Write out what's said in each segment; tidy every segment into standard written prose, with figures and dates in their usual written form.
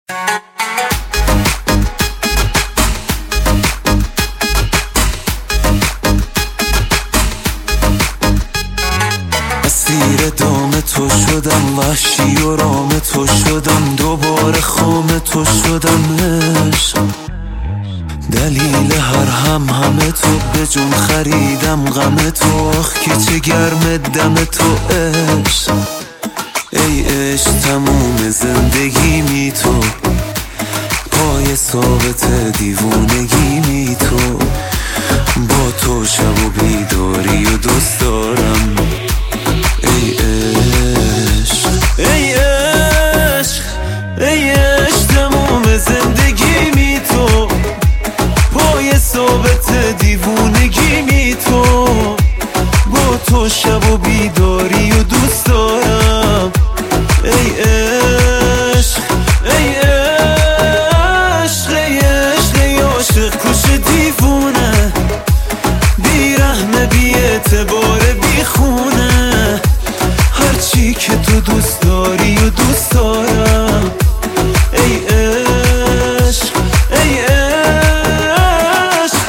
اسیر دام تو شدم، وحشی و رام تو شدم، دوباره خام تو شدم عشق. دلیل هر همه تو، به جون خریدم غم تو، آخ که چه گرم دم تو عشق. ای عشق تموم زندگی می تو، پای ثابت دیوونگی می تو، با تو شب و بیداری و دوست دارم. ای عشق ای عشق ای عشق تموم زندگی می تو، پای ثابت دیوونگی می تو، با تو شب و بیداری و دوست دارم. ای عشق ای عشق ای عشق ای عاشق کش دیوونه، بی رحمه بی اعتبار بی خونه، هرچی که تو دوست داری و دوست دارم. ای عشق ای عشق.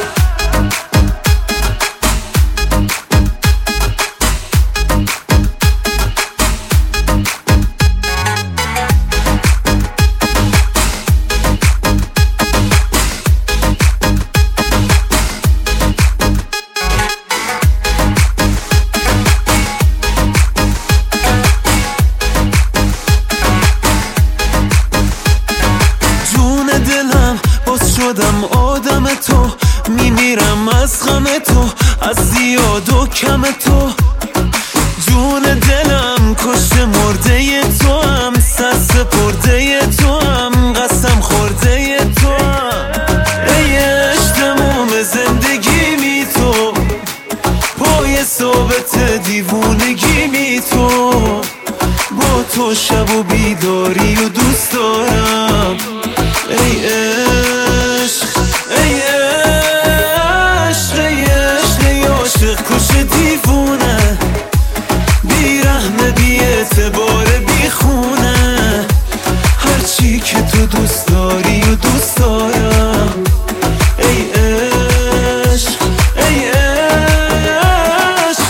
شدم آدم تو، میمیرم از غم تو، از زیاد و کم تو. جون دلم کشته مرده تو هم، سر سپرده تو هم، قسم خورده تو هم. ای عشق تموم زندگی می تو، پای ثابت دیوونگی می تو، با تو شب و بیداری و دوست دارم. ای عشق ای عشق ای عشق ای عاشق کش دیوونه، بی رحمه بی اعتبار بی خونه، هرچی که تو دوست داری و دوست دارم. ای عشق ای عشق.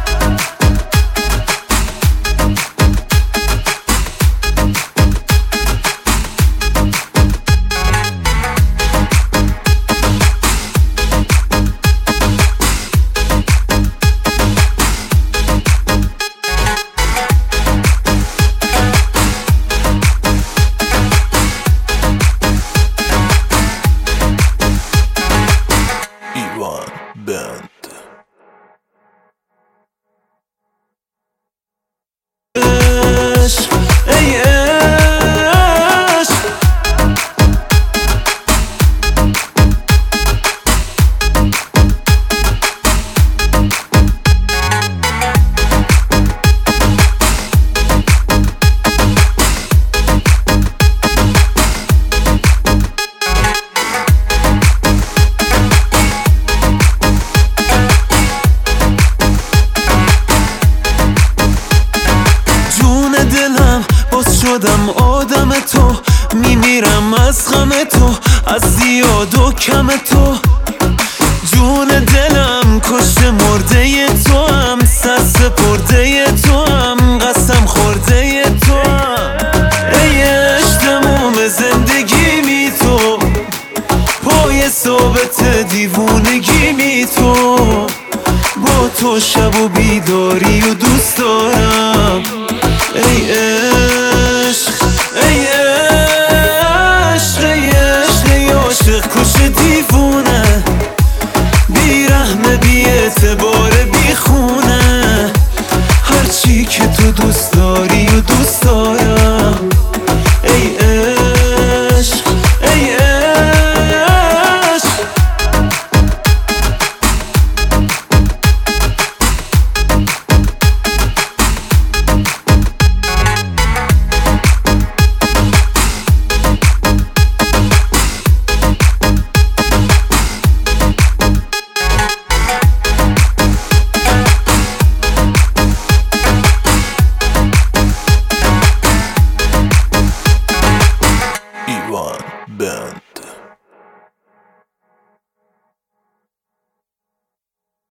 Band. شدم آدم تو، میمیرم از غم تو، از زیاد و کم تو. جون دلم کشته مرده تو هم، سر سپرده تو هم، قسم خورده تو هم. ای عشق تموم زندگی می تو، پای ثابت دیوونگی می تو، با تو شب و بیداری و دوست دارم. ای عشق ای عشق ای عشق ای عاشق کش دیوونه، بی رحمه بی اعتبار بی خونه، هرچی که تو Ben